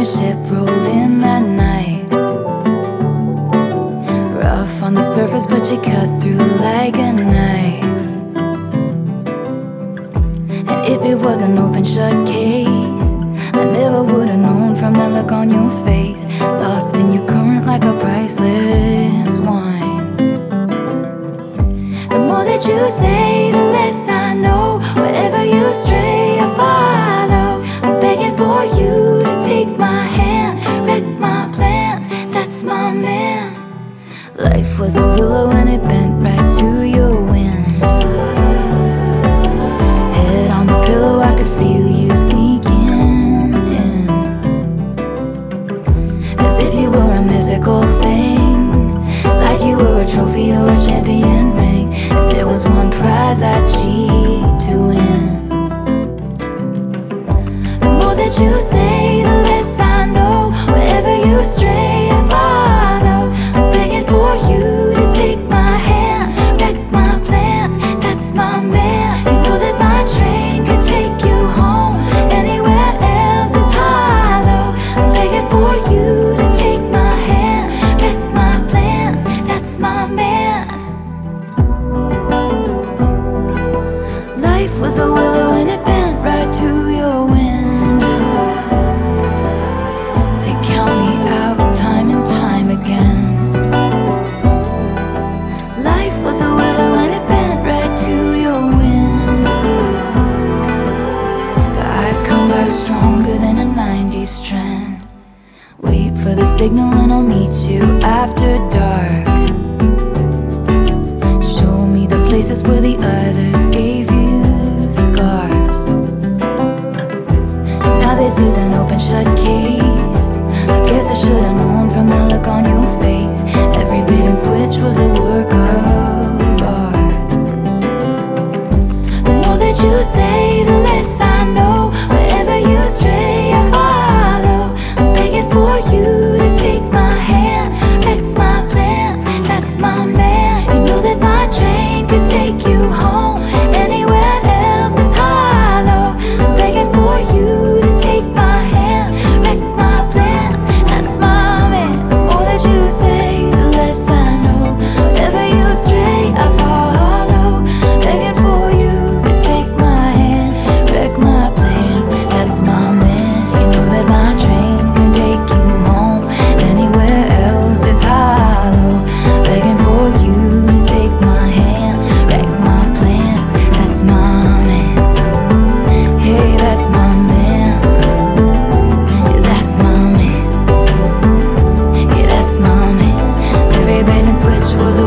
ship rolled in that night. Rough on the surface, but she cut through like a knife. And if it was an open shut case, I never would've known from that look on your face. Lost in your current like a priceless wine. The more that you say, the less I know. Wherever you stray, I follow. I'm begging for you to take my hand, wreck my plans, that's my man. Life was a willow and it bent right to your wind. Head on the pillow, I could feel you sneaking in, as if you were a mythical thing, like you were a trophy or a champion ring. If there was one prize I'd cheat to win. The more that you say, the less I know. Wherever you stray, I follow. I'm begging for you to take my hand, wreck my plans, that's my man. You know that my train could take you home. Anywhere else is hollow. I'm begging for you to take my hand, wreck my plans, that's my man. Life was a willow and it bent right to your wind. They count me out time and time again. Life was a willow and it bent right to your wind. But I come back stronger than a 90s trend. Wait for the signal and I'll meet you after dark. Show me the places where the others gave you scars. Now this is an open shut case. I guess I should've known from the look on your face. Every bait and switch was a work of art. The more that you say, the less I know. Wherever you stray, I follow. I'm begging for you to take my hand, wreck my plans, that's my man. You know that my train could take you home. Anywhere else is hollow. I'm begging for you to take my hand, wreck my plans, that's my man. The more that you say, the less I know. Wherever you stray, I follow. Begging for you to take my hand, wreck my plans, that's my man. You know that my train can take you home. Anywhere else is hollow. Begging for you to take my hand, wreck my plans, that's my man. Hey, that's my man. Yeah, that's my man. Yeah, that's my man. Every bait and switch was a